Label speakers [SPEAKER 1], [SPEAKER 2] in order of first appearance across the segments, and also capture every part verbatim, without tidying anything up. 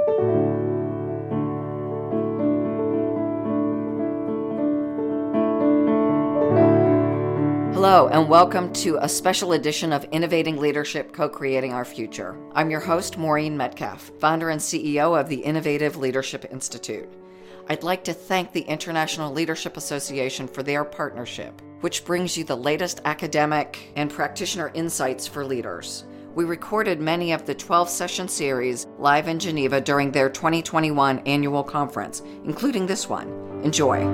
[SPEAKER 1] Hello, and welcome to a special edition of Innovating Leadership, Co-Creating Our Future. I'm your host, Maureen Metcalf, founder and C E O of the Innovative Leadership Institute. I'd like to thank the International Leadership Association for their partnership, which brings you the latest academic and practitioner insights for leaders. We recorded many of the twelve-session series live in Geneva during their twenty twenty-one annual conference, including this one. Enjoy.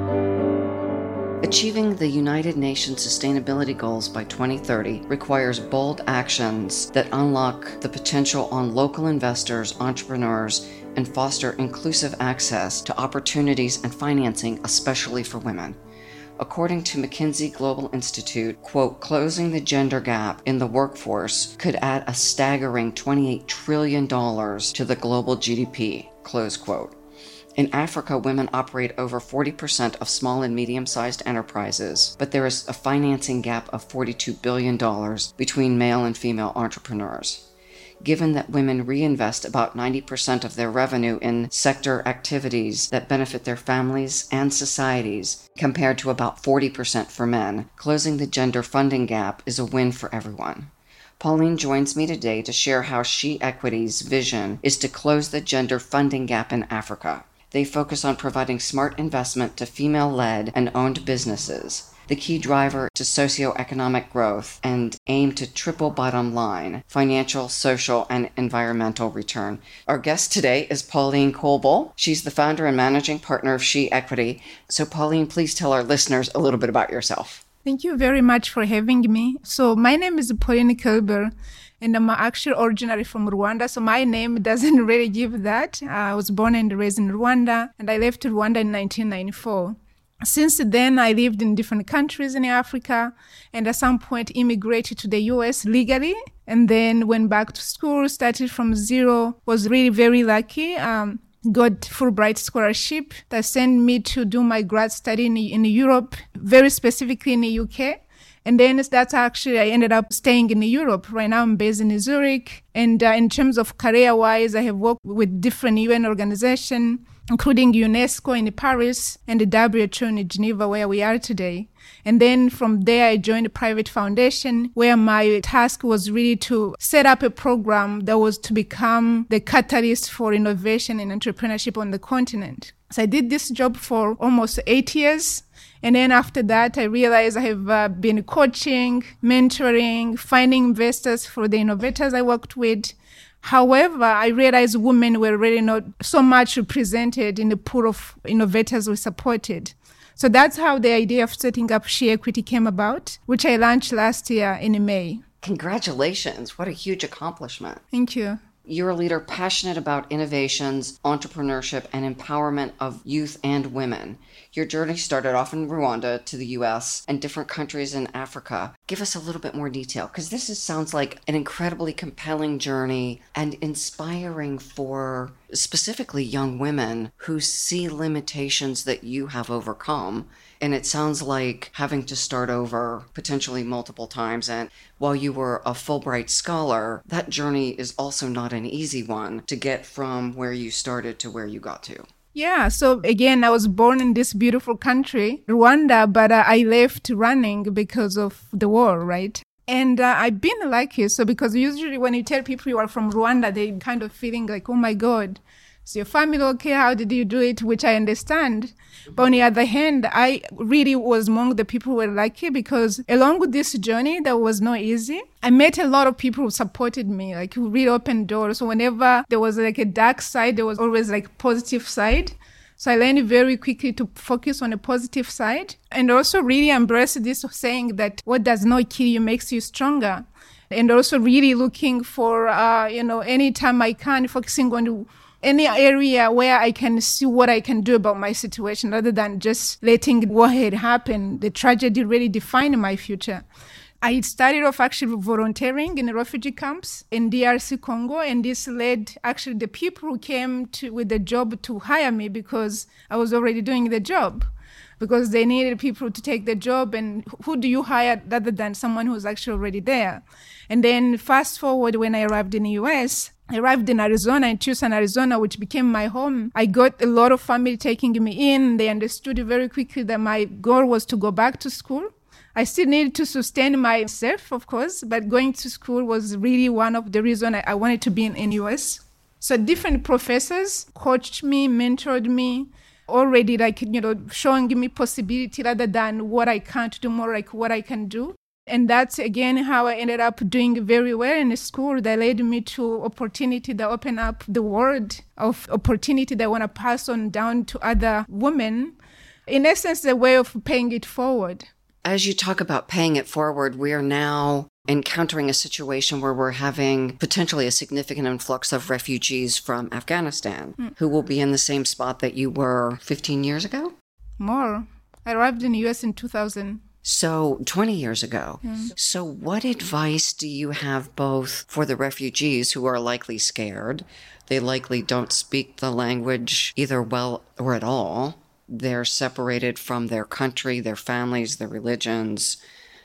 [SPEAKER 1] Achieving the United Nations Sustainability Goals by twenty thirty requires bold actions that unlock the potential on local investors, entrepreneurs, and foster inclusive access to opportunities and financing, especially for women. According to McKinsey Global Institute, quote, closing the gender gap in the workforce could add a staggering twenty-eight trillion dollars to the global G D P, close quote. In Africa, women operate over forty percent of small and medium-sized enterprises, but there is a financing gap of forty-two billion dollars between male and female entrepreneurs. Given that women reinvest about ninety percent of their revenue in sector activities that benefit their families and societies, compared to about forty percent for men, closing the gender funding gap is a win for everyone. Pauline joins me today to share how She Equity's vision is to close the gender funding gap in Africa. They focus on providing smart investment to female-led and owned businesses, the key driver to socioeconomic growth, and aim to triple bottom line, financial, social, and environmental return. Our guest today is Pauline Colboll. She's the founder and managing partner of She Equity. So Pauline, please tell our listeners a little bit about yourself.
[SPEAKER 2] Thank you very much for having me. So my name is Pauline Colboll, and I'm actually originally from Rwanda, so my name doesn't really give that. I was born and raised in Rwanda, and I left Rwanda in nineteen ninety-four. Since then, I lived in different countries in Africa, and at some point immigrated to the U S legally, and then went back to school, started from zero, was really very lucky. Um, got Fulbright scholarship that sent me to do my grad study in, in Europe, very specifically in the U K. And then that's actually, I ended up staying in Europe. Right now I'm based in Zurich. And uh, in terms of career-wise, I have worked with different U N organizations, including UNESCO in Paris and the W H O in Geneva, where we are today. And then from there, I joined a private foundation where my task was really to set up a program that was to become the catalyst for innovation and entrepreneurship on the continent. So I did this job for almost eight years. And then after that, I realized I have uh, been coaching, mentoring, finding investors for the innovators I worked with. However, I realized women were really not so much represented in the pool of innovators we supported. So that's how the idea of setting up She Equity came about, which I launched last year in May.
[SPEAKER 1] Congratulations. What a huge accomplishment.
[SPEAKER 2] Thank you.
[SPEAKER 1] You're a leader passionate about innovations, entrepreneurship, and empowerment of youth and women. Your journey started off in Rwanda to the U S and different countries in Africa. Give us a little bit more detail, because this is, sounds like an incredibly compelling journey and inspiring for specifically young women who see limitations that you have overcome. And it sounds like having to start over potentially multiple times. And while you were a Fulbright scholar, that journey is also not an easy one to get from where you started to where you got to.
[SPEAKER 2] Yeah, so again, I was born in this beautiful country, Rwanda, but uh, I left running because of the war, right? And uh, I've been lucky, so because usually when you tell people you are from Rwanda, they kind of feeling like, oh my God, is your family okay? How did you do it? Which I understand. But on the other hand, I really was among the people who were lucky because along with this journey that was not easy, I met a lot of people who supported me, like who really opened doors. So whenever there was like a dark side, there was always like positive side. So I learned very quickly to focus on the positive side and also really embrace this saying that what does not kill you makes you stronger. And also really looking for, uh, you know, anytime I can, focusing on any area where I can see what I can do about my situation rather than just letting what had happened, the tragedy really define my future. I started off actually volunteering in refugee camps in D R C Congo, and this led actually the people who came to with the job to hire me because I was already doing the job, because they needed people to take the job, and who do you hire rather than someone who's actually already there? And then fast forward when I arrived in the U S, I arrived in Arizona, in Tucson, Arizona, which became my home. I got a lot of family taking me in. They understood very quickly that my goal was to go back to school. I still needed to sustain myself, of course, but going to school was really one of the reasons I wanted to be in the U S. So different professors coached me, mentored me, already like, you know, showing me possibility rather than what I can't do, more like what I can do. And that's, again, how I ended up doing very well in school. That led me to opportunity that opened up the world of opportunity that I want to pass on down to other women. In essence, a way of paying it forward.
[SPEAKER 1] As you talk about paying it forward, we are now encountering a situation where we're having potentially a significant influx of refugees from Afghanistan mm. who will be in the same spot that you were fifteen years ago?
[SPEAKER 2] More. I arrived in the U S in two thousand.
[SPEAKER 1] So twenty years ago.
[SPEAKER 2] Mm.
[SPEAKER 1] So what advice do you have both for the refugees who are likely scared? They likely don't speak the language either well or at all. They're separated from their country, their families, their religions,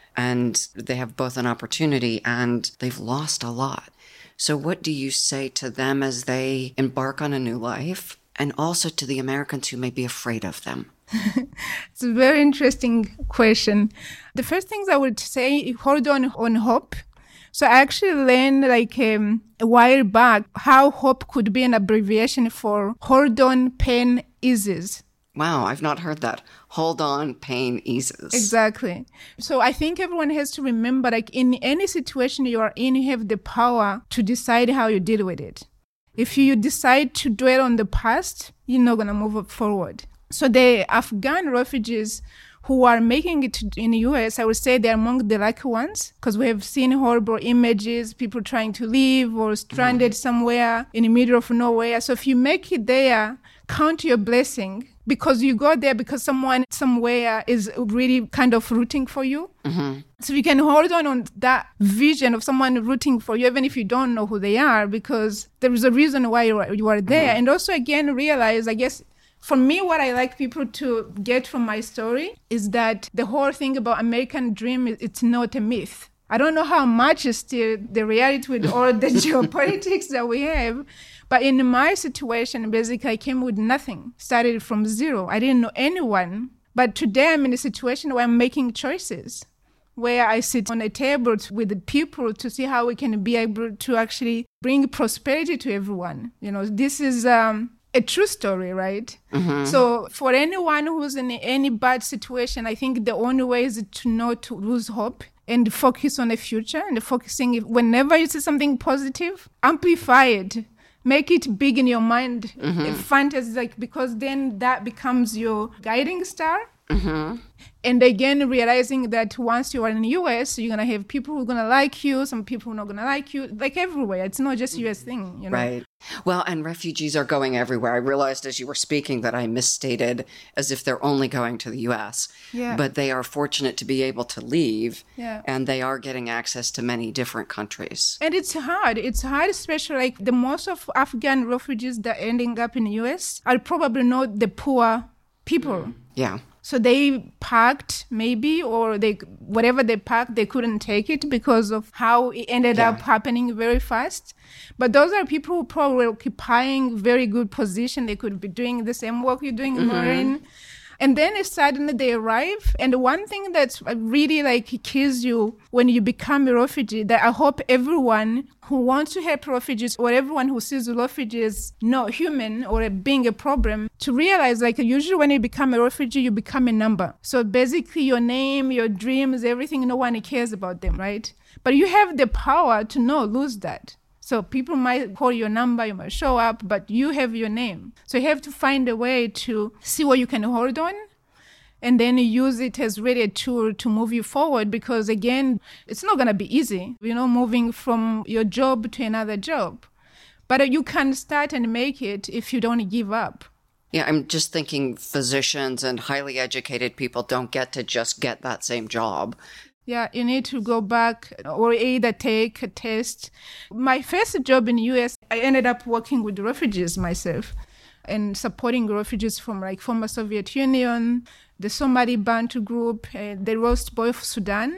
[SPEAKER 1] and they have both an opportunity and they've lost a lot. So what do you say to them as they embark on a new life, and also to the Americans who may be afraid of them?
[SPEAKER 2] It's a very interesting question. The first things I would say, hold on on hope. So I actually learned like um, a while back how hope could be an abbreviation for hold on, pain eases.
[SPEAKER 1] Wow, I've not heard that. Hold on, pain eases.
[SPEAKER 2] Exactly. So I think everyone has to remember, like in any situation you are in, you have the power to decide how you deal with it. If you decide to dwell on the past, you're not going to move forward. So the Afghan refugees who are making it in the U S, I would say they're among the lucky ones, because we have seen horrible images, people trying to leave or stranded mm. somewhere in the middle of nowhere. So if you make it there, count your blessing, because you go there because someone somewhere is really kind of rooting for you.
[SPEAKER 1] Mm-hmm.
[SPEAKER 2] So you can hold on on that vision of someone rooting for you, even if you don't know who they are, because there is a reason why you are, you are there. Mm-hmm. And also, again, realize, I guess, for me, what I like people to get from my story is that the whole thing about American dream, it's not a myth. I don't know how much is still the reality with all the geopolitics that we have. But in my situation, basically, I came with nothing, started from zero. I didn't know anyone. But today I'm in a situation where I'm making choices, where I sit on a table with people to see how we can be able to actually bring prosperity to everyone. You know, this is um, a true story, right?
[SPEAKER 1] Mm-hmm.
[SPEAKER 2] So for anyone who's in any bad situation, I think the only way is to not to lose hope and focus on the future, and focusing, whenever you see something positive, amplify it. Make it big in your mind, mm-hmm. fantasy, like, because then that becomes your guiding star.
[SPEAKER 1] Mm-hmm.
[SPEAKER 2] And again, realizing that once you are in the U S, you're going to have people who are going to like you, some people who are not going to like you, like everywhere. It's not just U S thing, you know?
[SPEAKER 1] Right. Well, and refugees are going everywhere. I realized as you were speaking that I misstated as if they're only going to the U S.
[SPEAKER 2] Yeah.
[SPEAKER 1] But they are fortunate to be able to leave.
[SPEAKER 2] Yeah.
[SPEAKER 1] And they are getting access to many different countries.
[SPEAKER 2] And it's hard. It's hard, especially like the most of Afghan refugees that are ending up in the U S are probably not the poor people.
[SPEAKER 1] Yeah.
[SPEAKER 2] So they packed maybe, or they whatever they packed, they couldn't take it because of how it ended yeah. up happening very fast. But those are people who probably were occupying very good position. They could be doing the same work you're doing, mm-hmm. Maureen. And then suddenly they arrive. And one thing that's really like kills you when you become a refugee, that I hope everyone who wants to help refugees, or everyone who sees refugees not human or being a problem, to realize, like, usually when you become a refugee, you become a number. So basically your name, your dreams, everything, no one cares about them, right? But you have the power to not lose that. So people might call your number, you might show up, but you have your name. So you have to find a way to see what you can hold on, and then use it as really a tool to move you forward. Because again, it's not going to be easy, you know, moving from your job to another job. But you can start and make it if you don't give up.
[SPEAKER 1] Yeah, I'm just thinking physicians and highly educated people don't get to just get that same job.
[SPEAKER 2] Yeah, you need to go back or either take a test. My first job in the U S, I ended up working with refugees myself and supporting refugees from like former Soviet Union, the Somali Bantu group, uh, the Rose Boy of Sudan.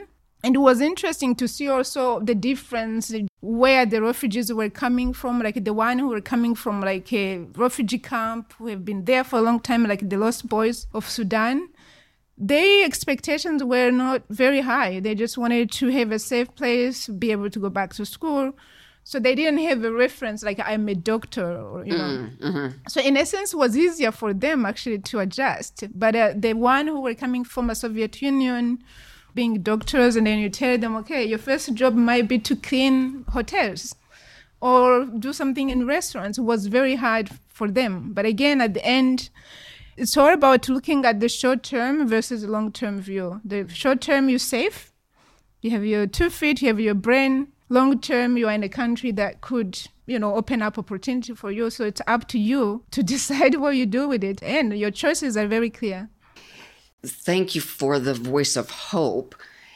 [SPEAKER 2] And it was interesting to see also the difference where the refugees were coming from, like the one who were coming from like a refugee camp, who have been there for a long time, like the Lost Boys of Sudan. Their expectations were not very high. They just wanted to have a safe place, be able to go back to school. So they didn't have a reference like I'm a doctor, or, you know. Mm-hmm. So in essence, it was easier for them actually to adjust. But uh, the one who were coming from a Soviet Union, being doctors, and then you tell them, okay, your first job might be to clean hotels or do something in restaurants, was very hard for them. But again, at the end, it's all about looking at the short term versus the long term view. The short term, you're safe. You have your two feet, you have your brain. Long term, you are in a country that could, you know, open up opportunity for you. So it's up to you to decide what you do with it. And your choices are very clear.
[SPEAKER 1] Thank you for the voice of hope.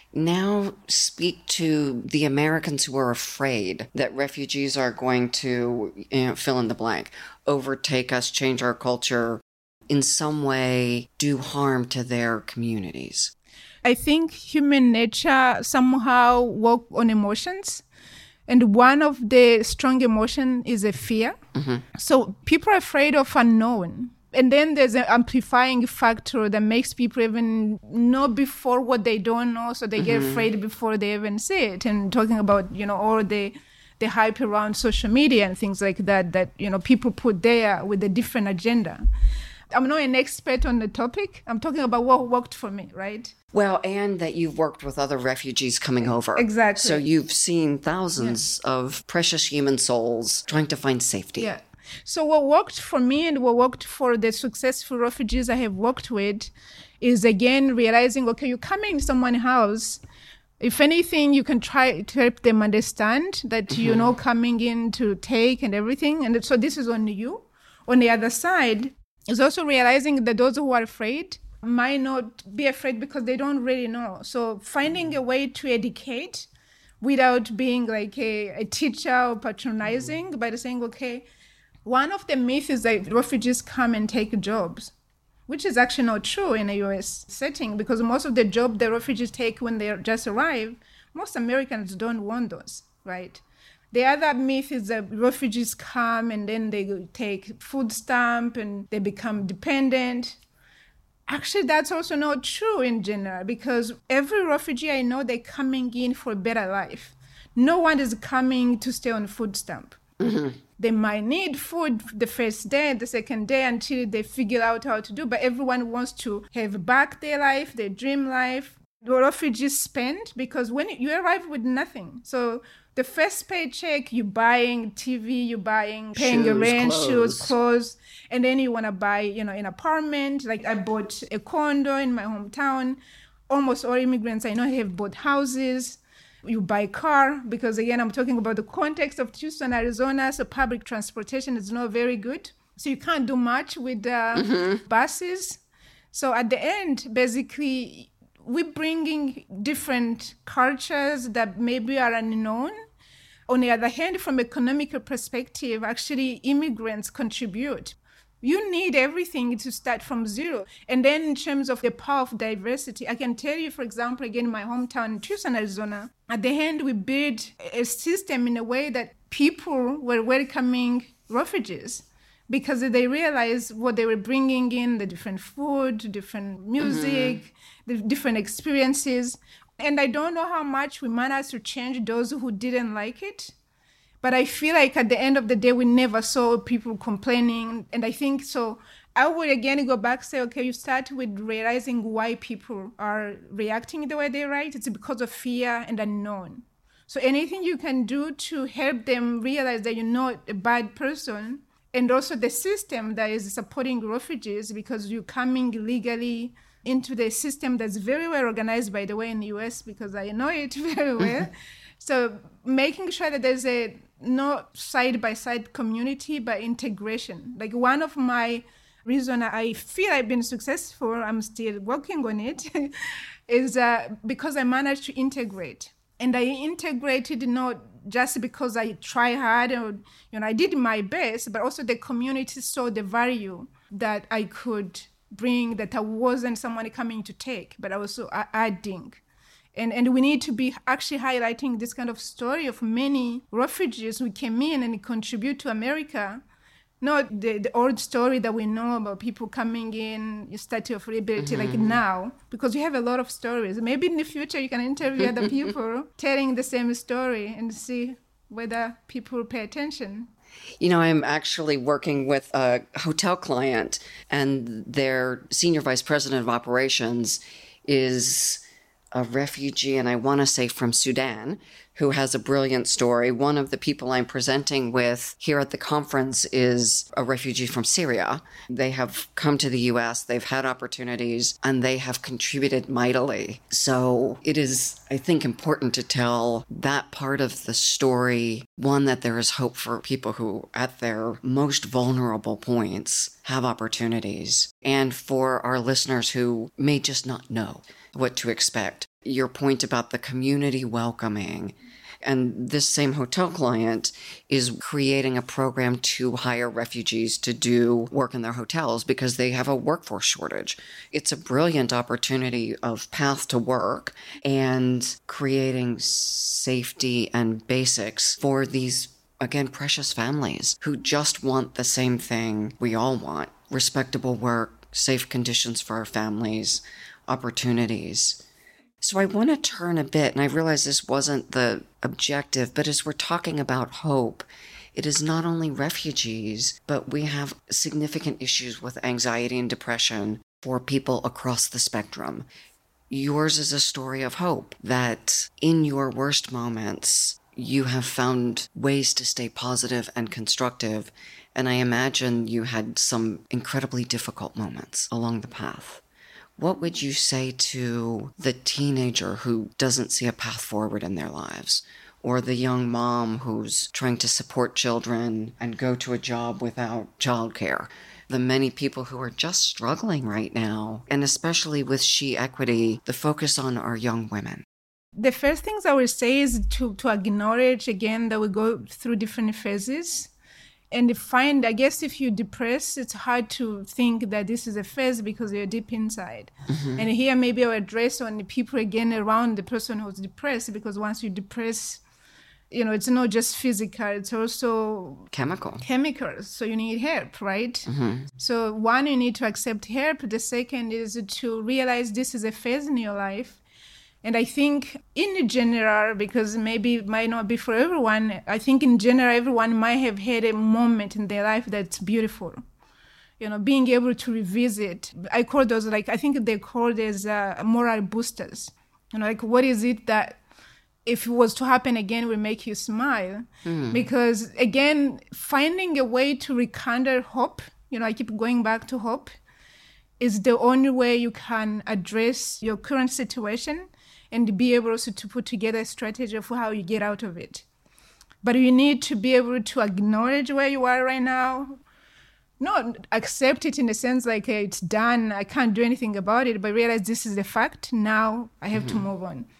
[SPEAKER 1] Now speak to the Americans who are afraid that refugees are going to, you know, fill in the blank, overtake us, change our culture, in some way do harm to their communities.
[SPEAKER 2] I think human nature somehow works on emotions. And one of the strong emotion is a fear. Mm-hmm. So people are afraid of unknown. And then there's an amplifying factor that makes people even know before what they don't know. So they mm-hmm. get afraid before they even see it. And talking about, you know, all the the hype around social media and things like that, that, you know, people put there with a different agenda. I'm not an expert on the topic. I'm talking about what worked for me, right?
[SPEAKER 1] Well, and that you've worked with other refugees coming over.
[SPEAKER 2] Exactly.
[SPEAKER 1] So you've seen thousands yeah. of precious human souls trying to find safety.
[SPEAKER 2] Yeah. So what worked for me and what worked for the successful refugees I have worked with is, again, realizing, okay, you come in someone's house. If anything, you can try to help them understand that mm-hmm. you're not coming in to take and everything. And so this is on you. On the other side, is also realizing that those who are afraid might not be afraid because they don't really know. So finding a way to educate without being like a, a teacher or patronizing, by saying, okay, one of the myths is that refugees come and take jobs, which is actually not true in a U S setting, because most of the jobs the refugees take when they just arrive, most Americans don't want those, right? The other myth is that refugees come and then they take food stamp and they become dependent. Actually, that's also not true in general, because every refugee I know, they're coming in for a better life. No one is coming to stay on food stamp. Mm-hmm. They might need food the first day, the second day, until they figure out how to do, but everyone wants to have back their life, their dream life. The refugees spend, because when you arrive with nothing, so the first paycheck, you're buying T V, you're buying, paying your rent, shoes, clothes, and then you want to buy, you know, an apartment. Like I bought a condo in my hometown. Almost all immigrants I know have bought houses. You buy a car, because again, I'm talking about the context of Tucson, Arizona, so public transportation is not very good. So you can't do much with uh, mm-hmm. buses. So at the end, basically, we're bringing different cultures that maybe are unknown. On the other hand, from an economical perspective, actually immigrants contribute. You need everything to start from zero. And then in terms of the power of diversity, I can tell you, for example, again, in my hometown, Tucson, Arizona, at the end, we built a system in a way that people were welcoming refugees, because they realized what they were bringing in, the different food, different music, mm-hmm. the different experiences. And I don't know how much we managed to change those who didn't like it. But I feel like at the end of the day, we never saw people complaining. And I think so I would again go back and say, okay, you start with realizing why people are reacting the way they react. It's because of fear and unknown. So anything you can do to help them realize that you're not a bad person, and also the system that is supporting refugees, because you're coming legally into the system that's very well organized, by the way, in the U S, because I know it very well. So making sure that there's a not side-by-side community, but integration. Like one of my reasons I feel I've been successful, I'm still working on it, is uh, because I managed to integrate. And I integrated not just because I try hard, or you know, I did my best, but also the community saw the value that I could bring, that I wasn't someone coming to take, but I was also adding. And, and we need to be actually highlighting this kind of story of many refugees who came in and contribute to America. Not the, the old story that we know about people coming in, the Statue of Liberty, mm-hmm. like now, because we have a lot of stories. Maybe in the future you can interview other people telling the same story and see whether people pay attention.
[SPEAKER 1] You know, I'm actually working with a hotel client, and their senior vice president of operations is a refugee, and I want to say from Sudan, who has a brilliant story. One of the people I'm presenting with here at the conference is a refugee from Syria. They have come to the U S, they've had opportunities, and they have contributed mightily. So it is, I think, important to tell that part of the story, one, that there is hope for people who, at their most vulnerable points, have opportunities, and for our listeners who may just not know what to expect. Your point about the community welcoming. And this same hotel client is creating a program to hire refugees to do work in their hotels because they have a workforce shortage. It's a brilliant opportunity of path to work and creating safety and basics for these, again, precious families who just want the same thing we all want: respectable work, safe conditions for our families, opportunities. So I want to turn a bit, and I realize this wasn't the objective, but as we're talking about hope, it is not only refugees, but we have significant issues with anxiety and depression for people across the spectrum. Yours is a story of hope, that in your worst moments, you have found ways to stay positive and constructive, and I imagine you had some incredibly difficult moments along the path. What would you say to the teenager who doesn't see a path forward in their lives, or the young mom who's trying to support children and go to a job without childcare? The many people who are just struggling right now, and especially with She Equity, the focus on our young women.
[SPEAKER 2] The first things I would say is to, to acknowledge, again, that we go through different phases. And find, I guess, if you're depressed, it's hard to think that this is a phase because you're deep inside. Mm-hmm. And here maybe I'll address on the people again around the person who's depressed, because once you depress, you know, it's not just physical, it's also
[SPEAKER 1] chemical.
[SPEAKER 2] Chemicals. So you need help, right?
[SPEAKER 1] Mm-hmm.
[SPEAKER 2] So one, you need to accept help. The second is to realize this is a phase in your life. And I think in general, because maybe it might not be for everyone, I think in general, everyone might have had a moment in their life that's beautiful. You know, being able to revisit. I call those, like, I think they're called as uh, moral boosters. You know, like, what is it that if it was to happen again will make you smile? Mm. Because, again, finding a way to rekindle hope, you know, I keep going back to hope, is the only way you can address your current situation and be able also to put together a strategy for how you get out of it. But you need to be able to acknowledge where you are right now, not accept it in the sense like, hey, it's done, I can't do anything about it, but realize this is a fact, now I have mm-hmm. to move on.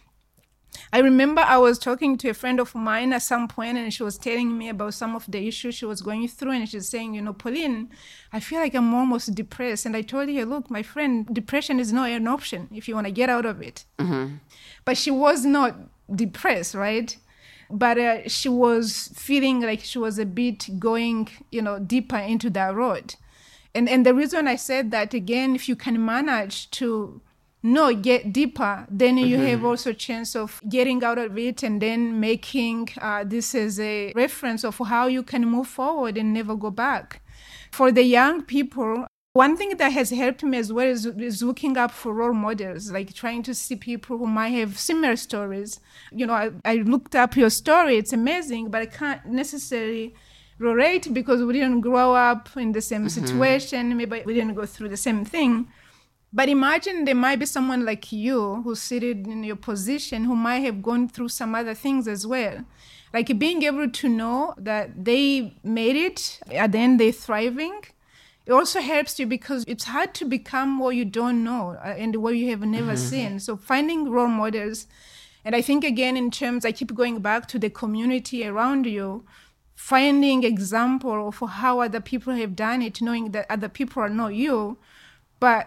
[SPEAKER 2] I remember I was talking to a friend of mine at some point, and she was telling me about some of the issues she was going through, and she's saying, you know, Pauline, I feel like I'm almost depressed. And I told her, look, my friend, depression is not an option if you want to get out of it. Mm-hmm. But she was not depressed, right? But uh, she was feeling like she was a bit going, you know, deeper into that road. And and the reason I said that, again, if you can manage to no, get deeper, then you mm-hmm. have also a chance of getting out of it and then making uh, this as a reference of how you can move forward and never go back. For the young people, one thing that has helped me as well is, is looking up for role models, like trying to see people who might have similar stories. You know, I, I looked up your story, it's amazing, but I can't necessarily relate because we didn't grow up in the same mm-hmm. situation, maybe we didn't go through the same thing. But imagine there might be someone like you who's seated in your position who might have gone through some other things as well. Like being able to know that they made it, at the end they're thriving. It also helps you because it's hard to become what you don't know and what you have never mm-hmm. seen. So finding role models. And I think, again, in terms, I keep going back to the community around you, finding example of how other people have done it, knowing that other people are not you, but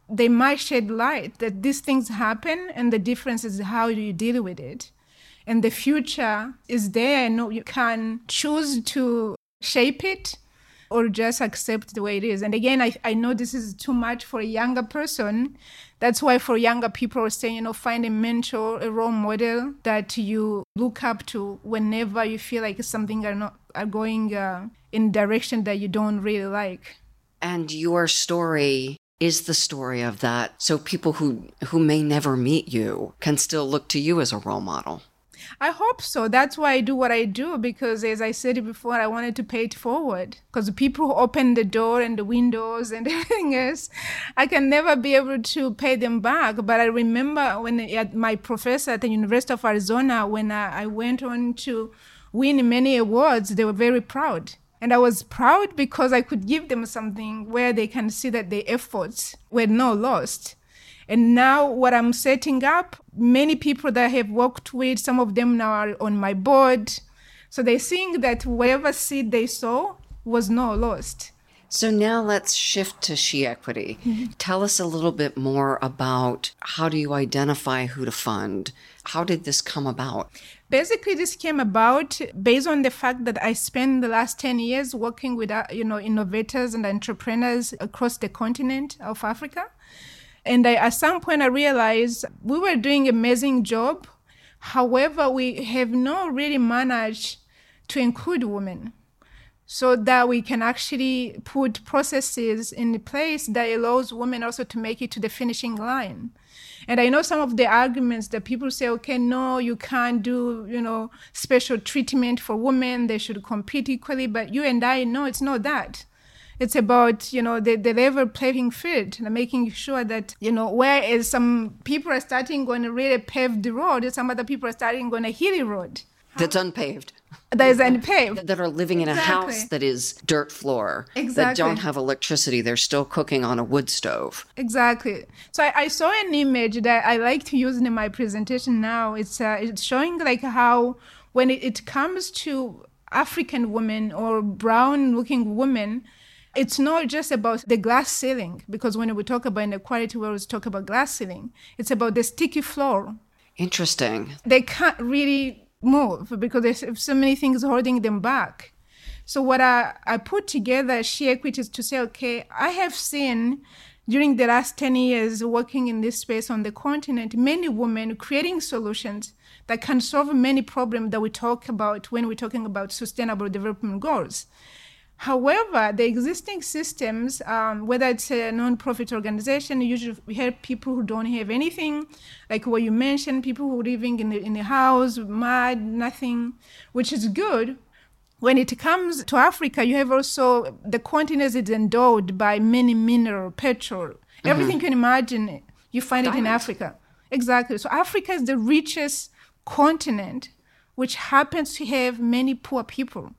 [SPEAKER 2] they might shed light that these things happen, and the difference is how you deal with it. And the future is there, and you can choose to shape it or just accept the way it is. And again, I, I know this is too much for a younger person. That's why for younger people, are saying, you know, find a mentor, a role model that you look up to whenever you feel like something are not are going uh, in direction that you don't really like.
[SPEAKER 1] And your story is the story of that. So people who, who may never meet you can still look to you as a role model.
[SPEAKER 2] I hope so. That's why I do what I do, because as I said before, I wanted to pay it forward. Because the people who open the door and the windows and everything else, I can never be able to pay them back. But I remember when at my professor at the University of Arizona, when I, I went on to win many awards, they were very proud. And I was proud because I could give them something where they can see that their efforts were not lost. And now what I'm setting up, many people that I have worked with, some of them now are on my board. So they're seeing that whatever seed they sow was not lost.
[SPEAKER 1] So now let's shift to She Equity. Mm-hmm. Tell us a little bit more about how do you identify who to fund? How did this come about?
[SPEAKER 2] Basically, this came about based on the fact that I spent the last ten years working with, uh, you know, innovators and entrepreneurs across the continent of Africa. And I, at some point, I realized we were doing an amazing job. However, we have not really managed to include women so that we can actually put processes in place that allows women also to make it to the finishing line. And I know some of the arguments that people say, okay, no, you can't do, you know, special treatment for women. They should compete equally. But you and I know it's not that. It's about, you know, the, the level playing field and making sure that, you know, whereas some people are starting on a really paved road, some other people are starting on a hilly road.
[SPEAKER 1] That's unpaved.
[SPEAKER 2] That is unpaved.
[SPEAKER 1] That are living in exactly. a house that is dirt floor.
[SPEAKER 2] Exactly.
[SPEAKER 1] That don't have electricity. They're still cooking on a wood stove.
[SPEAKER 2] Exactly. So I, I saw an image that I like to use in my presentation now. It's uh, it's showing like how when it, it comes to African women or brown-looking women, it's not just about the glass ceiling, because when we talk about inequality, we always talk about glass ceiling. It's about the sticky floor.
[SPEAKER 1] Interesting.
[SPEAKER 2] They can't really move because there's so many things holding them back. So what I, I put together She Equity is to say, okay, I have seen during the last ten years working in this space on the continent, many women creating solutions that can solve many problems that we talk about when we're talking about sustainable development goals. However, the existing systems, um, whether it's a non-profit organization, usually we help people who don't have anything, like what you mentioned, people who are living in the, in the house, mud, nothing, which is good. When it comes to Africa, you have also, the continent is endowed by many mineral, petrol, mm-hmm. everything you can imagine, you find Diamond. It in Africa. Exactly. So Africa is the richest continent, which happens to have many poor people.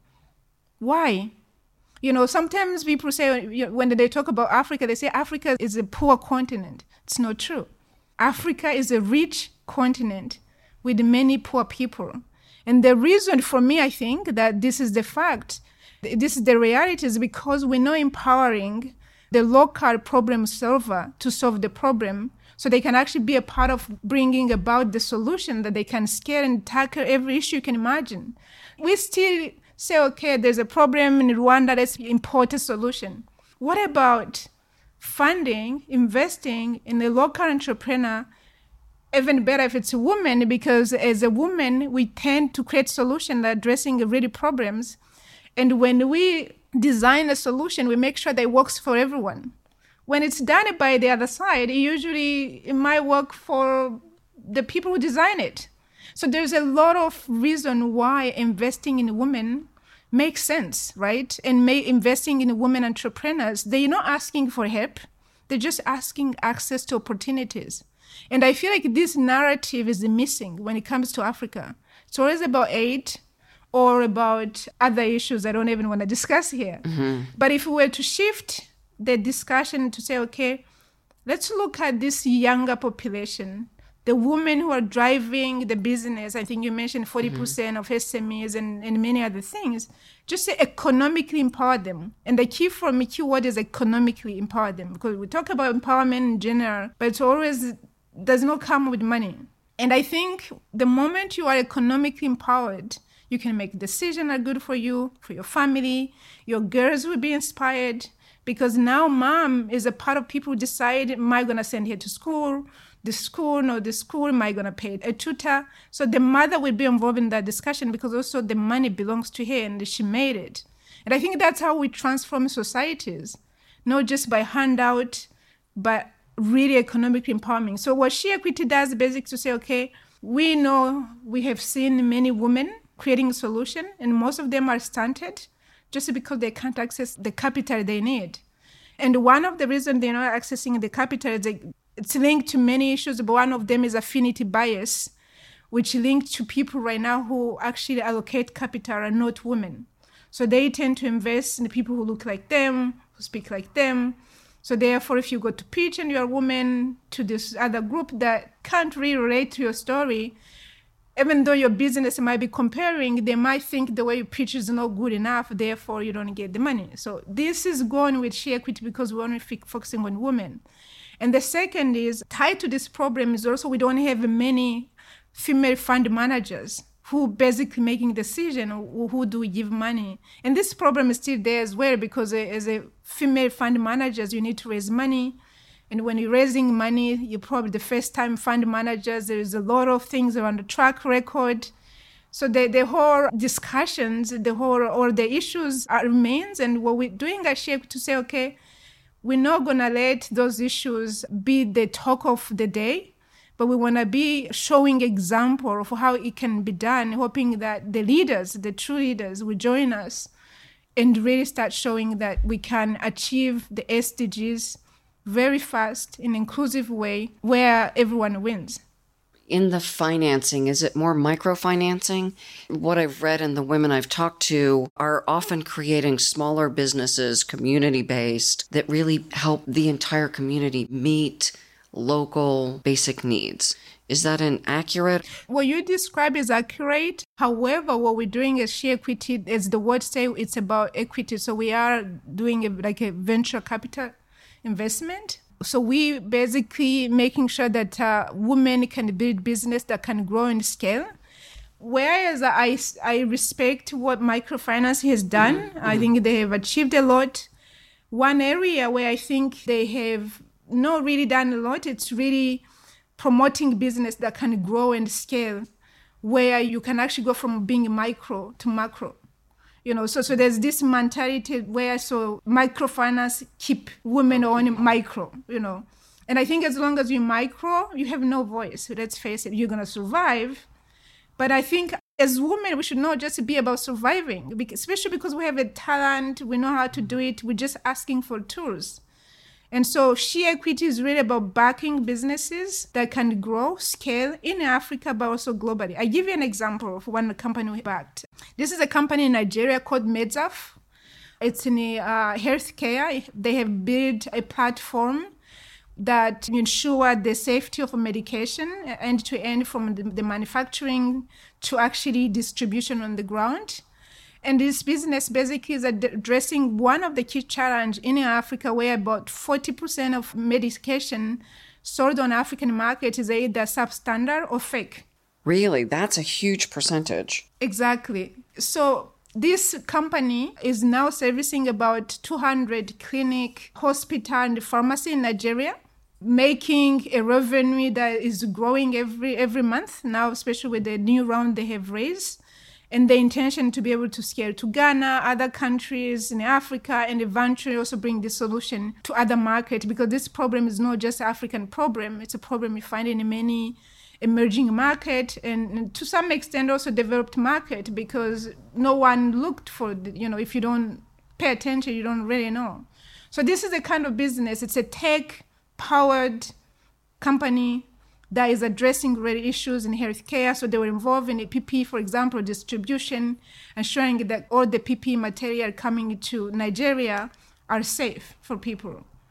[SPEAKER 2] Why? You know, sometimes people say, when they talk about Africa, they say Africa is a poor continent. It's not true. Africa is a rich continent with many poor people. And the reason for me, I think, that this is the fact, this is the reality, is because we're not empowering the local problem solver to solve the problem, so they can actually be a part of bringing about the solution that they can scale and tackle every issue you can imagine. We still say, okay, there's a problem in Rwanda, let's import a solution. What about funding, investing in a local entrepreneur, even better if it's a woman, because as a woman, we tend to create solutions that are addressing really problems. And when we design a solution, we make sure that it works for everyone. When it's done by the other side, it usually it might work for the people who design it. So there's a lot of reason why investing in women makes sense, right? And may, investing in women entrepreneurs, they're not asking for help. They're just asking access to opportunities. And I feel like this narrative is missing when it comes to Africa. It's always about aid or about other issues I don't even want to discuss here. Mm-hmm. But if we were to shift the discussion to say, okay, let's look at this younger population The women who are driving the business, I think you mentioned forty percent mm-hmm. of S M Es and, and many other things, just say economically empower them. And the key for me, key word is economically empower them, because we talk about empowerment in general, but it always does not come with money. And I think the moment you are economically empowered, you can make decisions that are good for you, for your family. Your girls will be inspired, because now mom is a part of people who decide, am I going to send her to school? The school, no, the school, am I going to pay a tutor? So the mother will be involved in that discussion, because also the money belongs to her and she made it. And I think that's how we transform societies, not just by handout, but really economically empowering. So what She Equity does is basically to say, okay, we know we have seen many women creating a solution, and most of them are stunted just because they can't access the capital they need. And one of the reasons they're not accessing the capital is they, it's linked to many issues, but one of them is affinity bias, which linked to people right now who actually allocate capital are not women. So they tend to invest in the people who look like them, who speak like them. So therefore, if you go to pitch and you're a woman to this other group that can't really relate to your story, even though your business might be comparing, they might think the way you pitch is not good enough, therefore you don't get the money. So this is going with She Equity because we're only f- focusing on women. And the second is, tied to this problem is also we don't have many female fund managers who basically making decision who, who do we give money. And this problem is still there as well, because as a female fund managers, you need to raise money. And when you're raising money, you're probably the first time fund managers. There is a lot of things around the track record. So the, the whole discussions, the whole, or the issues are, remains. And what we're doing at She Equity to say, okay, we're not going to let those issues be the talk of the day, but we want to be showing example of how it can be done, hoping that the leaders, the true leaders, will join us and really start showing that we can achieve the S D Gs very fast in an inclusive way where everyone wins.
[SPEAKER 1] In the financing, is it more microfinancing? What I've read and the women I've talked to are often creating smaller businesses, community-based, that really help the entire community meet local basic needs. Is that inaccurate?
[SPEAKER 2] What you describe is accurate. However, what we're doing as She Equity, as the word say, it's about equity. So we are doing a, like a venture capital investment. So we basically making sure that uh, women can build business that can grow and scale. Whereas I, I respect what microfinance has done. Mm-hmm. I think they have achieved a lot. One area where I think they have not really done a lot, it's really promoting business that can grow and scale, where you can actually go from being micro to macro. You know, so so there's this mentality where so microfinance keep women on micro, you know. And I think as long as you're micro, you have no voice. Let's face it, you're going to survive. But I think as women, we should not just be about surviving, especially because we have a talent, we know how to do it, we're just asking for tools. And so She Equity is really about backing businesses that can grow, scale in Africa, but also globally. I give you an example of one company we backed. This is a company in Nigeria called Medzaf. It's in uh, healthcare. They have built a platform that ensure the safety of a medication end to end, from the, the manufacturing to actually distribution on the ground. And this business basically is addressing one of the key challenges in Africa, where about forty percent of medication sold on African market is either substandard or fake.
[SPEAKER 1] Really? That's a huge percentage.
[SPEAKER 2] Exactly. So this company is now servicing about two hundred clinic, hospital, and pharmacy in Nigeria, making a revenue that is growing every every month now, especially with the new round they have raised. And the intention to be able to scale to Ghana, other countries in Africa, and eventually also bring this solution to other markets, because this problem is not just an African problem. It's a problem you find in many emerging markets, and, and to some extent also developed market, because no one looked for, you know, if you don't pay attention, you don't really know. So this is the kind of business. It's a tech-powered company that is addressing real issues in healthcare. So they were involved in a P P E, for example, distribution, ensuring that all the P P E material coming to Nigeria are safe for people.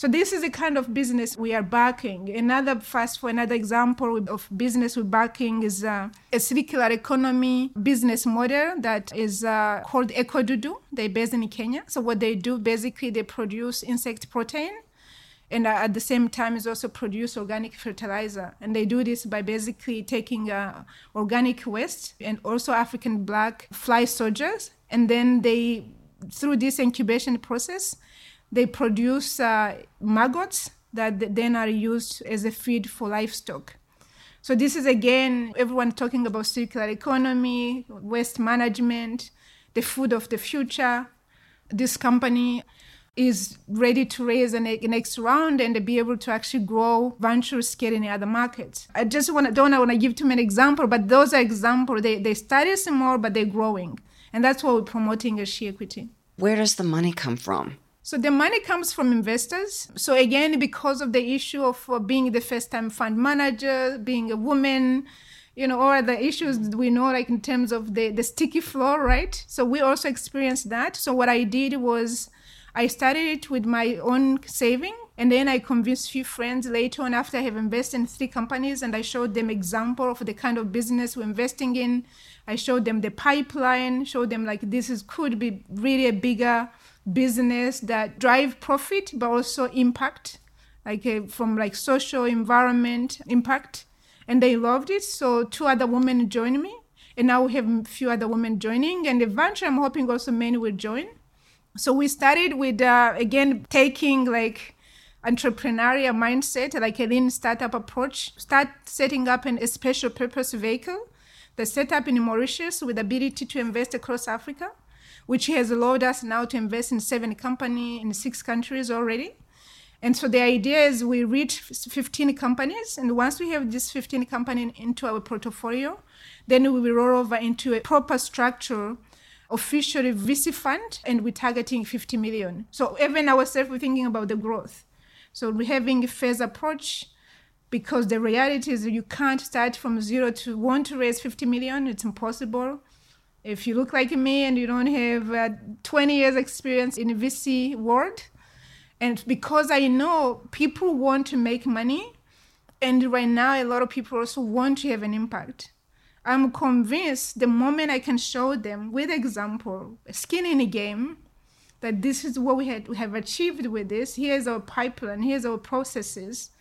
[SPEAKER 2] So this is the kind of business we are backing. Another fast for another example of business we're backing is uh, a circular economy business model that is uh, called Ekodudu. They're based in Kenya. So what they do, basically, they produce insect protein, and uh, at the same time is also produce organic fertilizer. And they do this by basically taking uh, organic waste and also African black fly soldiers, and then they, through this incubation process, they produce uh, maggots that then are used as a feed for livestock. So this is, again, everyone talking about circular economy, waste management, the food of the future. This company is ready to raise an next round and be able to actually grow venture scale in other markets. I just want to, don't want to give too many examples, but those are examples. They, they started small, but they're growing. And that's what we're promoting as She Equity.
[SPEAKER 1] Where does the money come from?
[SPEAKER 2] So the money comes from investors. So again, because of the issue of uh, being the first-time fund manager, being a woman, you know, or the issues we know, like in terms of the, the sticky floor, right? So we also experienced that. So what I did was I started it with my own saving, and then I convinced a few friends later on after I have invested in three companies, and I showed them example of the kind of business we're investing in. I showed them the pipeline, showed them like this is could be really a bigger business that drive profit but also impact, like a, from like social environment impact, and they loved it. So two other women joined me, and now we have a few other women joining, and eventually I'm hoping also men will join. So we started with uh, again taking like entrepreneurial mindset, like a lean startup approach, start setting up an, a special purpose vehicle that's set up in Mauritius with the ability to invest across Africa, which has allowed us now to invest in seven companies in six countries already. And so the idea is we reach fifteen companies, and once we have this fifteen companies into our portfolio, then we will roll over into a proper structure, officially V C fund, and we're targeting fifty million. So even ourselves, we're thinking about the growth. So we're having a phased approach, because the reality is that you can't start from zero to want to raise fifty million. It's impossible. If you look like me and you don't have uh, twenty years experience in the V C world, and because I know people want to make money, and right now a lot of people also want to have an impact. I'm convinced the moment I can show them with example, skin in the game, that this is what we, had, we have achieved with this, here's our pipeline, here's our processes,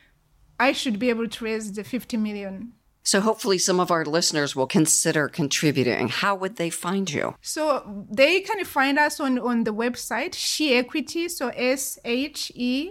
[SPEAKER 2] I should be able to raise the fifty million.
[SPEAKER 1] So hopefully some of our listeners will consider contributing. How would they find you?
[SPEAKER 2] So they can find us on, on the website, She Equity, so S H E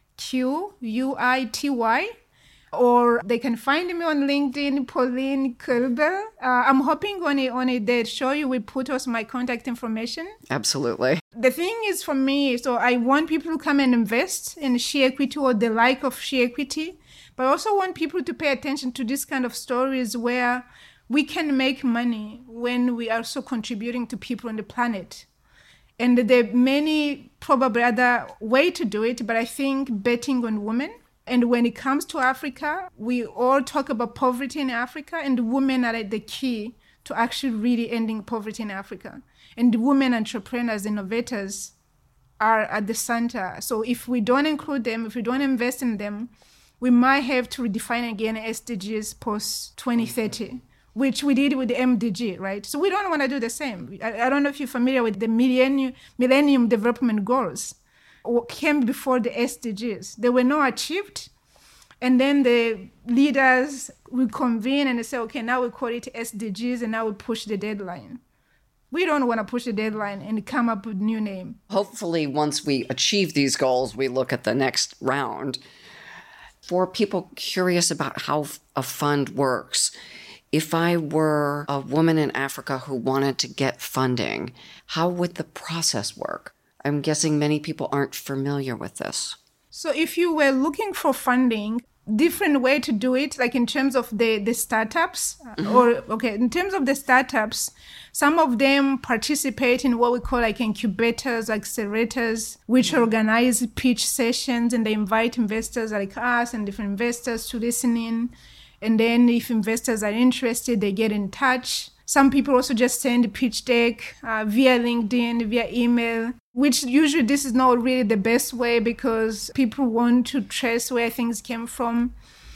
[SPEAKER 2] Q U I T Y. Or they can find me on LinkedIn, Pauline Kolber. Uh, I'm hoping on it, on it they show you, we put also my contact information.
[SPEAKER 1] Absolutely.
[SPEAKER 2] The thing is for me, so I want people to come and invest in She Equity or the like of She Equity, but I also want people to pay attention to this kind of stories where we can make money when we are also contributing to people on the planet. And there are many probably other way to do it, but I think betting on women. And when it comes to Africa, we all talk about poverty in Africa, and women are the key to actually really ending poverty in Africa. And women entrepreneurs, innovators are at the center. So if we don't include them, if we don't invest in them, we might have to redefine again S D Gs post twenty thirty, which we did with the M D G, right? So we don't want to do the same. I, I don't know if you're familiar with the Millennium, Millennium Development Goals. Came before the S D Gs. They were not achieved. And then the leaders will convene and they say, okay, now we call it S D Gs and now we push the deadline. We don't want to push the deadline and come up with a new name.
[SPEAKER 1] Hopefully, once we achieve these goals, we look at the next round. For people curious about how a fund works, if I were a woman in Africa who wanted to get funding, how would the process work? I'm guessing many people aren't familiar with this.
[SPEAKER 2] So if you were looking for funding, different way to do it, like in terms of the, the startups, mm-hmm. or, okay, in terms of the startups, some of them participate in what we call like incubators, accelerators, which mm-hmm. organize pitch sessions, and they invite investors like us and different investors to listen in. And then if investors are interested, they get in touch. Some people also just send a pitch deck uh, via LinkedIn, via email. which usually this is not really the best way because people want to trace where things came from.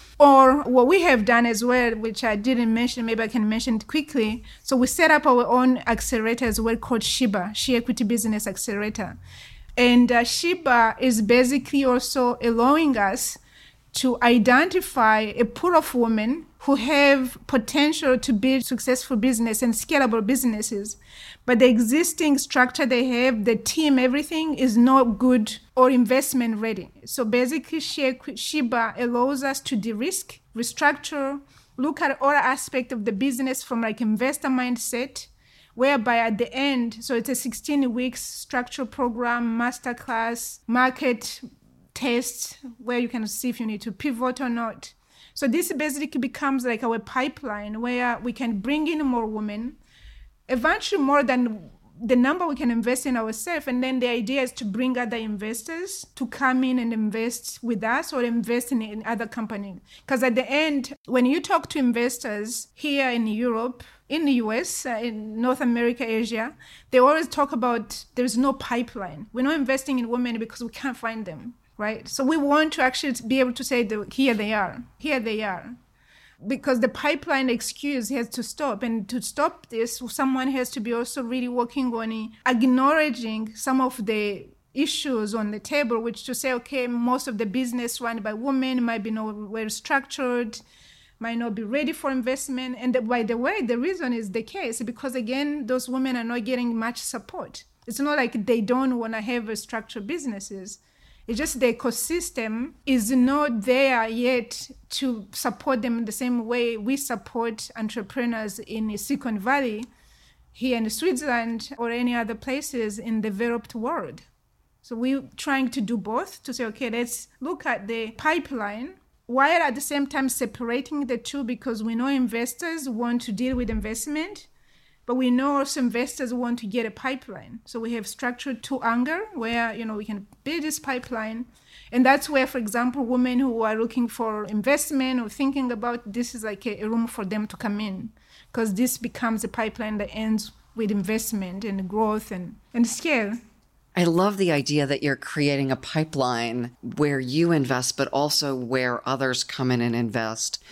[SPEAKER 2] Or what we have done as well, which I didn't mention, maybe I can mention it quickly. So we set up our own accelerator as well called SHIBA, She Equity Business Accelerator. And uh, SHIBA is basically also allowing us to identify a pool of women who have potential to build successful business and scalable businesses. But the existing structure they have, the team, everything is not good or investment ready. So basically, SHIBA allows us to de-risk, restructure, look at all aspects of the business from like investor mindset, whereby at the end, so it's a sixteen weeks structure program, masterclass, market tests, where you can see if you need to pivot or not. So this basically becomes like our pipeline where we can bring in more women, eventually more than the number we can invest in ourselves. And then the idea is to bring other investors to come in and invest with us or invest in, in other companies. Because at the end, when you talk to investors here in Europe, in the U S, uh, in North America, Asia, they always talk about there's no pipeline. We're not investing in women because we can't find them, right? So we want to actually be able to say, that here they are, here they are. Because the pipeline excuse has to stop. And to stop this, someone has to be also really working on acknowledging some of the issues on the table, which to say, okay, most of the business run by women might be not well structured, might not be ready for investment. And by the way, the reason is the case because, again, those women are not getting much support. It's not like they don't want to have a structured businesses. It's just the ecosystem is not there yet to support them in the same way we support entrepreneurs in Silicon Valley, here in Switzerland, or any other places in the developed world. So we're trying to do both to say, okay, let's look at the pipeline while at the same time separating the two because we know investors want to deal with investment, but we know also investors want to get a pipeline. So we have structured two angle where, you know, we can build this pipeline. And that's where, for example, women who are looking for investment or thinking about this is like a, a room for them to come in because this becomes a pipeline that ends with investment and growth and, and scale.
[SPEAKER 1] I love the idea that you're creating a pipeline where you invest, but also where others come in and invest.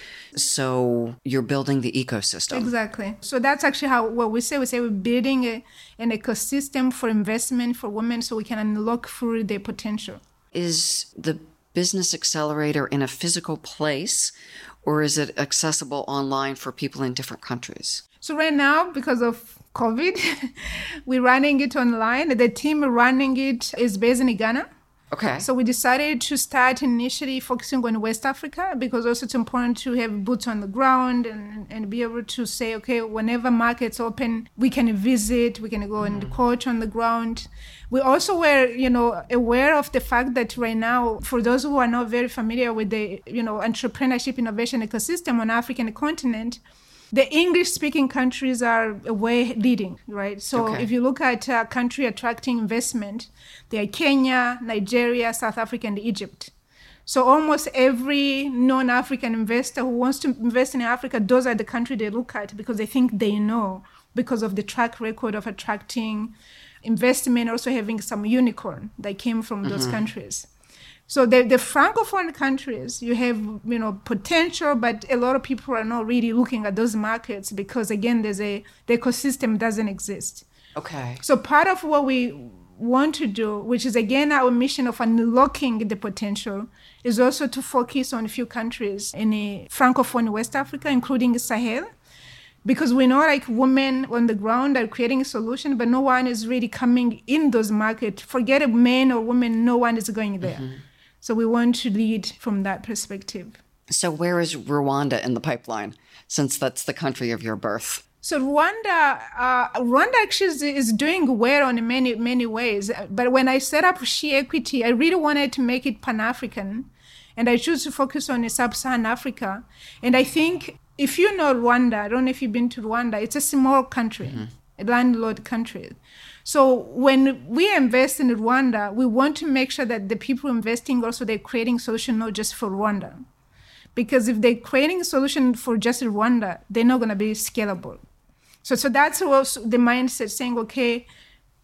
[SPEAKER 1] So you're building the ecosystem.
[SPEAKER 2] Exactly. So that's actually how what we say. We say we're building a, an ecosystem for investment for women so we can unlock through their potential.
[SPEAKER 1] Is the Business Accelerator in a physical place or is it accessible online for people in different countries?
[SPEAKER 2] So right now, because of COVID, we're running it online. The team running it is based in Ghana.
[SPEAKER 1] Okay.
[SPEAKER 2] So we decided to start initially focusing on West Africa because also it's important to have boots on the ground and, and be able to say, okay, whenever markets open, we can visit, we can go mm-hmm. and coach on the ground. We also were, you know, aware of the fact that right now, for those who are not very familiar with the, you know, entrepreneurship innovation ecosystem on the African continent, the English-speaking countries are way leading, right? So okay. if you look at a country attracting investment, they are Kenya, Nigeria, South Africa, and Egypt. So almost every non-African investor who wants to invest in Africa, those are the countries they look at because they think they know because of the track record of attracting investment, also having some unicorn that came from mm-hmm. those countries. So the, the Francophone countries, you have, you know, potential, but a lot of people are not really looking at those markets because, again, there's a the ecosystem doesn't exist.
[SPEAKER 1] Okay.
[SPEAKER 2] So part of what we want to do, which is, again, our mission of unlocking the potential, is also to focus on a few countries in the Francophone West Africa, including Sahel, because we know like women on the ground are creating a solution, but no one is really coming in those markets. Forget a man or woman, no one is going there. Mm-hmm. So we want to lead from that perspective.
[SPEAKER 1] So where is Rwanda in the pipeline, since that's the country of your birth?
[SPEAKER 2] So Rwanda, uh, Rwanda actually is, is doing well in many, many ways. But when I set up She Equity, I really wanted to make it Pan-African. And I chose to focus on Sub-Saharan Africa. And I think if you know Rwanda, I don't know if you've been to Rwanda, it's a small country, mm-hmm. a landlocked country. So when we invest in Rwanda, we want to make sure that the people investing also they're creating solution not just for Rwanda. Because if they're creating a solution for just Rwanda, they're not going to be scalable. So so that's also the mindset saying, okay,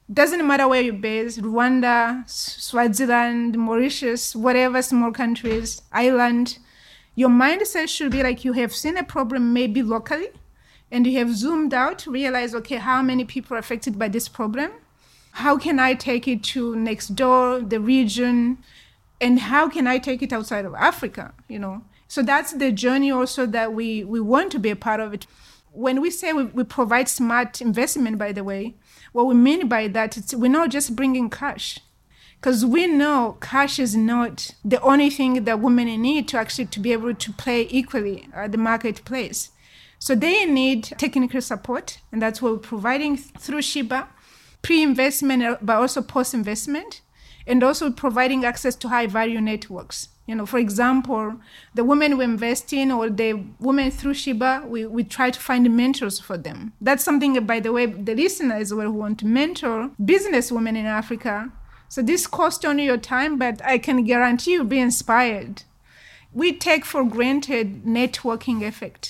[SPEAKER 2] Doesn't matter where you're based, Rwanda, Swaziland, Mauritius, whatever small countries, Ireland, your mindset should be like you have seen a problem maybe locally, and you have zoomed out, realize, okay, how many people are affected by this problem? How can I take it to next door, the region, and how can I take it outside of Africa, you know? So that's the journey also that we, we want to be a part of it. When we say we, we provide smart investment, by the way, what we mean by that is we're not just bringing cash, because we know cash is not the only thing that women need to actually to be able to play equally at the marketplace. So they need technical support, and that's what we're providing through Sheba, pre-investment, but also post-investment, and also providing access to high-value networks. You know, for example, the women we invest in or the women through Sheba, we, we try to find mentors for them. That's something, by the way, the listeners will want to mentor business women in Africa. So this costs only your time, but I can guarantee you'll be inspired. We take for granted networking effect.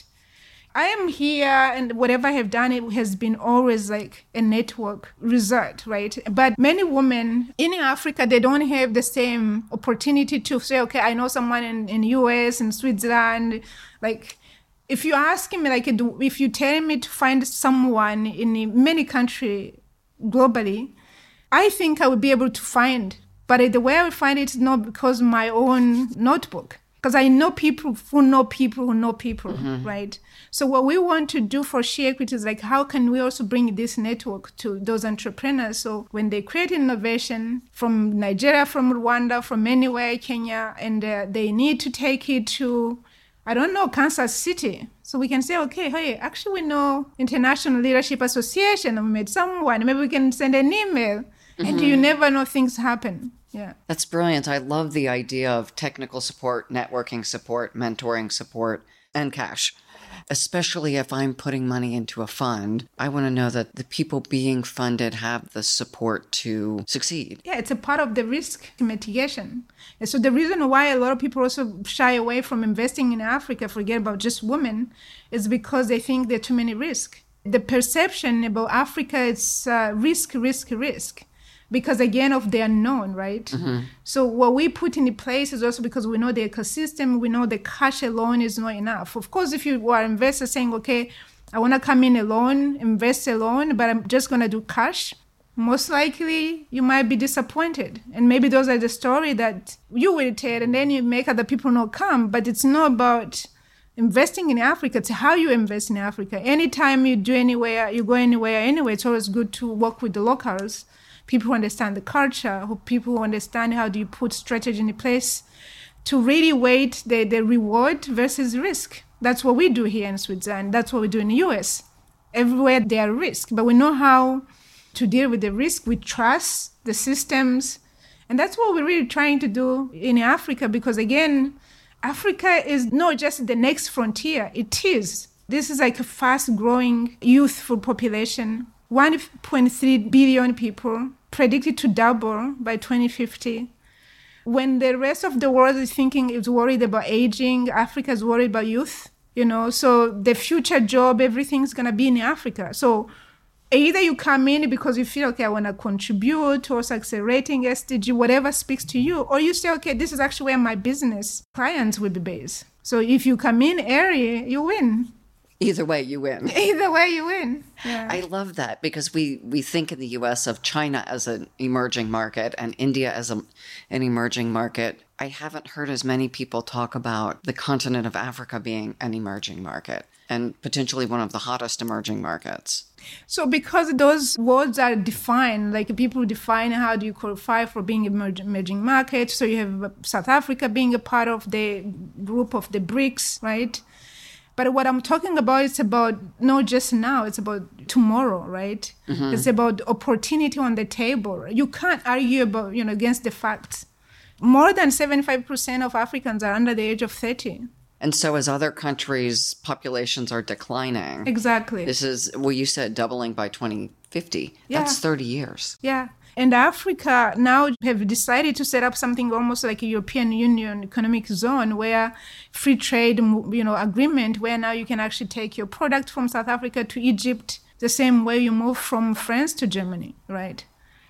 [SPEAKER 2] I am here, and whatever I have done, it has been always like a network result, right? But many women in Africa, they don't have the same opportunity to say, okay, I know someone in, in U S and Switzerland. Like, if you ask me, like, if you tell me to find someone in many countries globally, I think I would be able to find. But the way I would find it is not because of my own notebook. Because I know people who know people who know people, mm-hmm. right? So what we want to do for She Equity is like, how can we also bring this network to those entrepreneurs? So when they create innovation from Nigeria, from Rwanda, from anywhere, Kenya, and uh, they need to take it to, I don't know, Kansas City. So we can say, okay, hey, actually we know International Leadership Association, we met someone, maybe we can send an email. Mm-hmm. And you never know, things happen. Yeah.
[SPEAKER 1] That's brilliant. I love the idea of technical support, networking support, mentoring support, and cash. Especially if I'm putting money into a fund, I want to know that the people being funded have the support to succeed.
[SPEAKER 2] Yeah, it's a part of the risk mitigation. And so the reason why a lot of people also shy away from investing in Africa, forget about just women, is because they think there are too many risks. The perception about Africa is uh, risk, risk, risk. Because again, of the unknown, right? Mm-hmm. So what we put in place is also because we know the ecosystem, we know the cash alone is not enough. Of course, if you are investors saying, okay, I want to come in alone, invest alone, but I'm just going to do cash, most likely you might be disappointed. And maybe those are the story that you will tell, and then you make other people not come. But it's not about investing in Africa, it's how you invest in Africa. Anytime you do anywhere, you go anywhere, anyway, it's always good to work with the locals. People who understand the culture, who people who understand how do you put strategy in place to really weigh the, the reward versus risk. That's what we do here in Switzerland. That's what we do in the U S. Everywhere there are risks, but we know how to deal with the risk. We trust the systems. And that's what we're really trying to do in Africa, because again, Africa is not just the next frontier. It is. This is like a fast-growing youthful population. one point three billion people, predicted to double by twenty fifty. When the rest of the world is thinking, is worried about aging, Africa is worried about youth, you know, so the future job, everything's going to be in Africa. So either you come in because you feel, okay, I want to contribute towards accelerating S D G, whatever speaks to you, or you say, okay, this is actually where my business clients will be based. So if you come in early, you win.
[SPEAKER 1] Either way, you win.
[SPEAKER 2] Either way, you win. Yeah.
[SPEAKER 1] I love that, because we, we think in the U S of China as an emerging market and India as a, an emerging market. I haven't heard as many people talk about the continent of Africa being an emerging market and potentially one of the hottest emerging markets.
[SPEAKER 2] So because those words are defined, like people define how do you qualify for being emerging market. So you have South Africa being a part of the group of the BRICS, right? But what I'm talking about is about not just now, it's about tomorrow, right? Mm-hmm. It's about opportunity on the table. You can't argue about, you know, against the facts. More than seventy-five percent of Africans are under the age of thirty.
[SPEAKER 1] And so as other countries' populations are declining.
[SPEAKER 2] Exactly.
[SPEAKER 1] This is, well, you said doubling by twenty fifty. Yeah. That's thirty years.
[SPEAKER 2] Yeah. And Africa now have decided to set up something almost like a European Union economic zone, where free trade, you know, agreement, where now you can actually take your product from South Africa to Egypt the same way you move from France to Germany, right?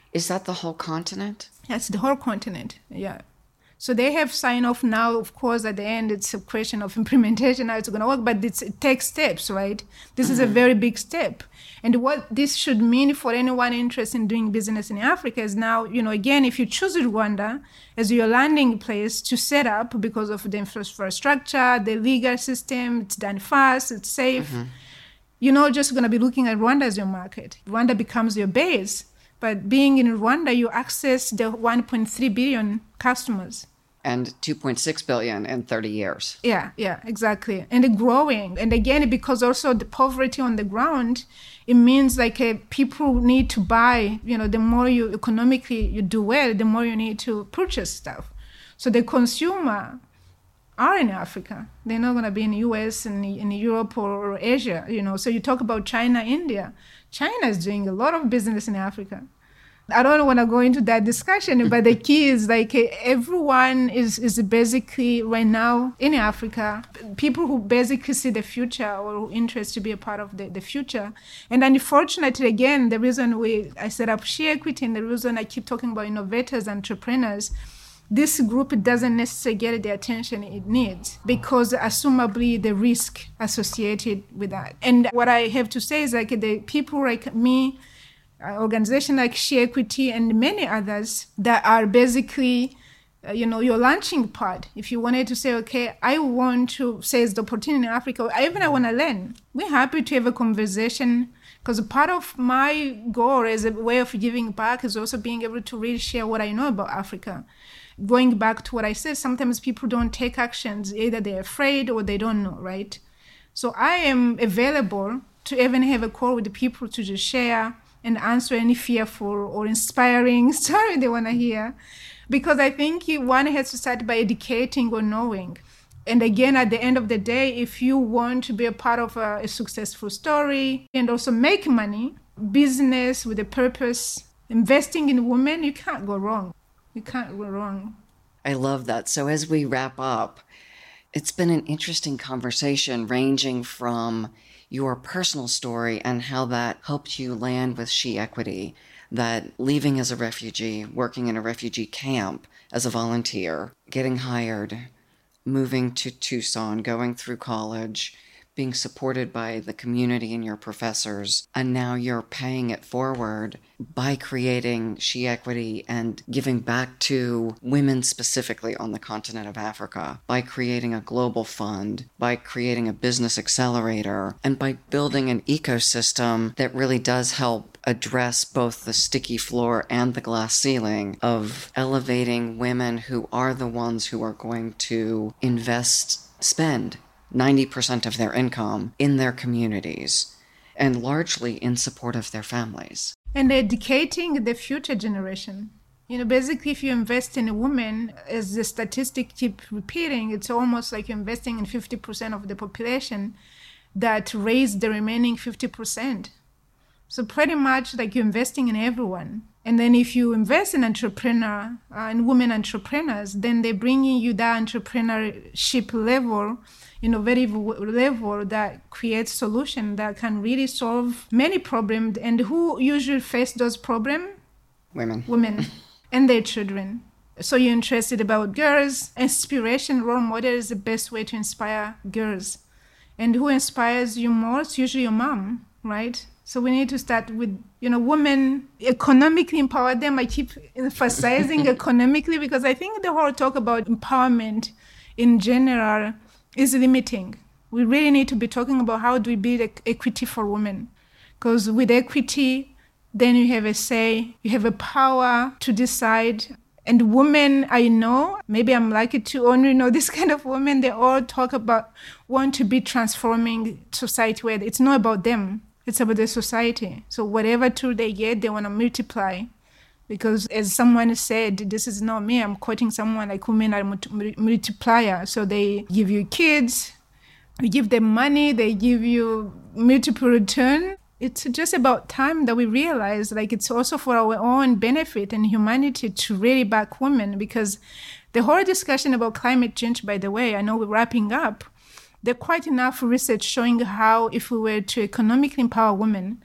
[SPEAKER 1] Is that the whole continent?
[SPEAKER 2] That's the whole continent, yeah. So they have signed off now. Of course, at the end, it's a question of implementation, how it's going to work, but it's, it takes steps, right? This mm-hmm. is a very big step. And what this should mean for anyone interested in doing business in Africa is now, you know, again, if you choose Rwanda as your landing place to set up because of the infrastructure, the legal system, it's done fast, it's safe, mm-hmm. you're not just going to be looking at Rwanda as your market. Rwanda becomes your base. But being in Rwanda, you access the one point three billion customers.
[SPEAKER 1] And two point six billion in thirty years.
[SPEAKER 2] Yeah, yeah, exactly. And growing. And again, because also the poverty on the ground, it means like uh, people need to buy, you know, the more you economically you do well, the more you need to purchase stuff. So the consumer are in Africa. They're not going to be in the U S and in Europe or, or Asia, you know. So you talk about China, India. China is doing a lot of business in Africa. I don't want to go into that discussion, but the key is like everyone is, is basically right now in Africa, people who basically see the future or who interest to be a part of the, the future. And unfortunately, again, the reason we I set up She Equity and the reason I keep talking about innovators, entrepreneurs, this group doesn't necessarily get the attention it needs because assumably the risk associated with that. And what I have to say is like the people like me, organizations like She Equity and many others that are basically, uh, you know, your launching pad. If you wanted to say, okay, I want to seize the opportunity in Africa, I even I want to learn. We're happy to have a conversation because part of my goal as a way of giving back is also being able to really share what I know about Africa. Going back to what I said, sometimes people don't take actions. Either they're afraid or they don't know, right? So I am available to even have a call with the people to just share and answer any fearful or inspiring story they want to hear. Because I think one has to start by educating or knowing. And again, at the end of the day, if you want to be a part of a, a successful story and also make money, business with a purpose, investing in women, you can't go wrong. You can't go wrong.
[SPEAKER 1] I love that. So as we wrap up, it's been an interesting conversation ranging from your personal story and how that helped you land with She Equity, that leaving as a refugee, working in a refugee camp as a volunteer, getting hired, moving to Tucson, going through college, being supported by the community and your professors, and now you're paying it forward by creating She Equity and giving back to women specifically on the continent of Africa, by creating a global fund, by creating a business accelerator, and by building an ecosystem that really does help address both the sticky floor and the glass ceiling of elevating women who are the ones who are going to invest, spend ninety percent of their income in their communities and largely in support of their families.
[SPEAKER 2] And educating the future generation. You know, basically, if you invest in a woman, as the statistic keep repeating, it's almost like you're investing in fifty percent of the population that raise the remaining fifty percent. So pretty much like you're investing in everyone. And then if you invest in entrepreneur, uh, in women entrepreneurs, then they're bringing you that entrepreneurship level, innovative level that creates solution that can really solve many problems. And who usually face those problems?
[SPEAKER 1] Women.
[SPEAKER 2] Women and their children. So you're interested about girls. Inspiration, role model is the best way to inspire girls. And who inspires you more? It's usually your mom, right? So we need to start with, you know, women, economically empower them. I keep emphasizing economically because I think the whole talk about empowerment in general is limiting. We really need to be talking about how do we build equity for women. Because with equity, then you have a say, you have a power to decide. And women, I know, maybe I'm lucky to only know this kind of women, they all talk about want to be transforming society where it's not about them. It's about the society. So whatever tool they get, they want to multiply. Because as someone said, this is not me, I'm quoting someone like women are multiplier. So they give you kids, you give them money, they give you multiple return. It's just about time that we realize like it's also for our own benefit and humanity to really back women. Because the whole discussion about climate change, by the way, I know we're wrapping up, there's quite enough research showing how if we were to economically empower women,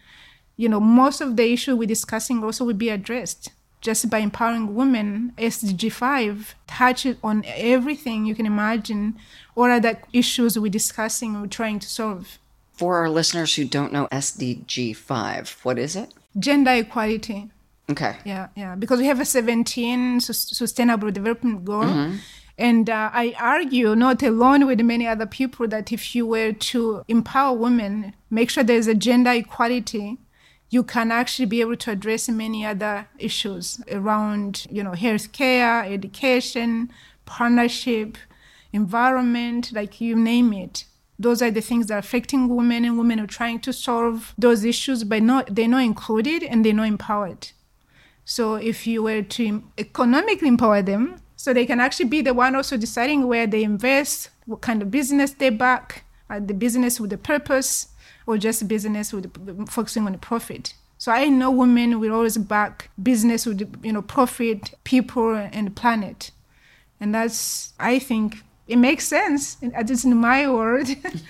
[SPEAKER 2] you know, most of the issue we're discussing also will be addressed just by empowering women. S D G five touches on everything you can imagine. What are the issues we're discussing, we're trying to solve?
[SPEAKER 1] For our listeners who don't know S D G five, what is it?
[SPEAKER 2] Gender equality.
[SPEAKER 1] Okay.
[SPEAKER 2] Yeah, yeah. Because we have a seventeen Sustainable Development Goal. Mm-hmm. And uh, I argue, not alone with many other people, that if you were to empower women, make sure there's a gender equality, you can actually be able to address many other issues around, you know, healthcare, education, partnership, environment, like you name it. Those are the things that are affecting women, and women are trying to solve those issues, but not, they're not included and they're not empowered. So if you were to economically empower them, so they can actually be the one also deciding where they invest, what kind of business they back, uh, the business with a purpose, or just business with focusing on the profit. So I know women will always back business with, you know, profit, people, and the planet. And that's, I think, it makes sense, at least in my world.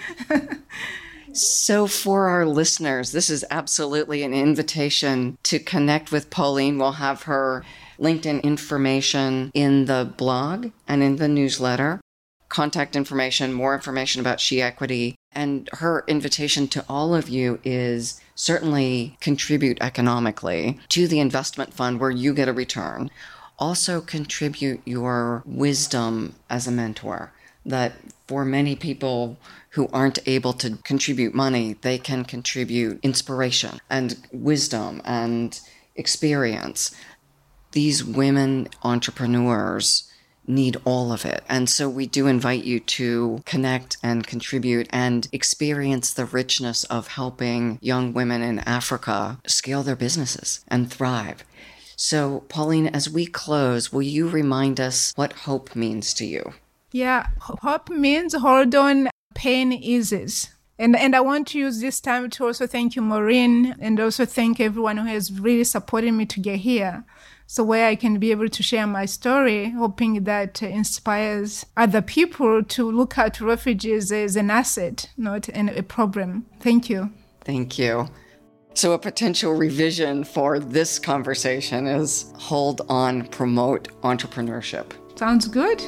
[SPEAKER 1] So for our listeners, this is absolutely an invitation to connect with Pauline. We'll have her LinkedIn information in the blog and in the newsletter, contact information, more information about She Equity. And her invitation to all of you is certainly contribute economically to the investment fund where you get a return. Also contribute your wisdom as a mentor, that for many people who aren't able to contribute money, they can contribute inspiration and wisdom and experience. These women entrepreneurs need all of it. And so we do invite you to connect and contribute and experience the richness of helping young women in Africa scale their businesses and thrive. So, Pauline, as we close, will you remind us what hope means to you?
[SPEAKER 2] Yeah, hope means hold on, pain eases. And and I want to use this time to also thank you, Maureen, and also thank everyone who has really supported me to get here. So where I can be able to share my story, hoping that inspires other people to look at refugees as an asset, not a problem. Thank you.
[SPEAKER 1] Thank you. So a potential revision for this conversation is hold on, promote entrepreneurship.
[SPEAKER 2] Sounds good.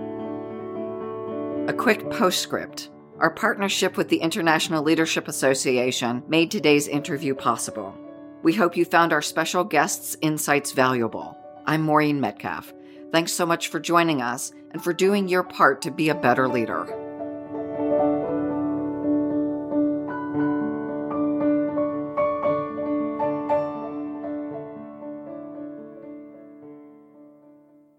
[SPEAKER 1] A quick postscript. Our partnership with the International Leadership Association made today's interview possible. We hope you found our special guests' insights valuable. I'm Maureen Metcalf. Thanks so much for joining us and for doing your part to be a better leader.